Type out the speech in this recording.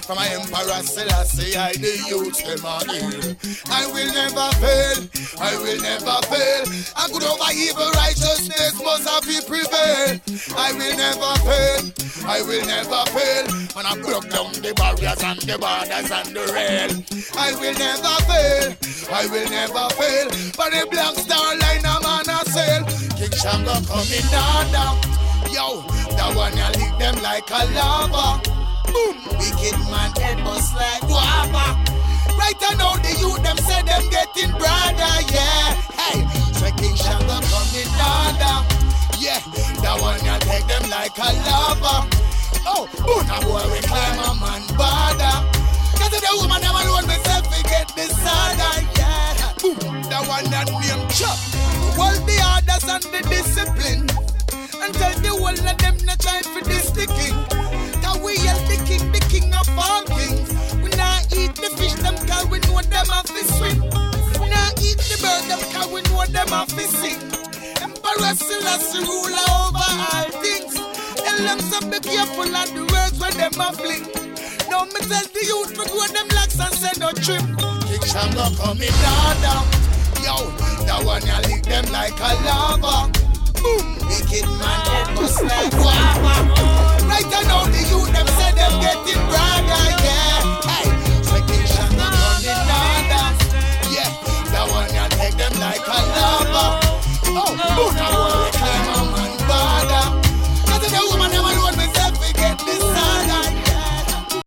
From my Emperor Selassie, I the youth them are here. I will never fail, I will never fail. And good over evil righteousness must have to prevail. I will never fail, I will never fail. When I broke down the barriers and the borders and the rail. I will never fail, I will never fail. But the black star line a man a sail. King Shango coming down. Yo, that one ya lick them like a lava. Boom, wicked man head bust like guava. Right now the youth them say them getting brother, yeah. Hey, so King Shango coming down. Yeah, that one ya take them like a lava. Oh, boom, a boy we climb a man border. Cause the woman them alone myself we get this harder, yeah. Boom, that one that name chop. Hold the orders and the discipline. And tell the whole of them not trying for this the king. Cause we are the king of all kings. We not eat the fish them cause we know them have to swim. We not eat the bird them cause we know them have to sing. Emperor Selassie ruler over all things. Tell them to be careful of the words when them a fling. Now me tell the youth to grow them locks and send no trim. King Shango coming down. Yo, that one ya lick them like a lava. Boom, wicked man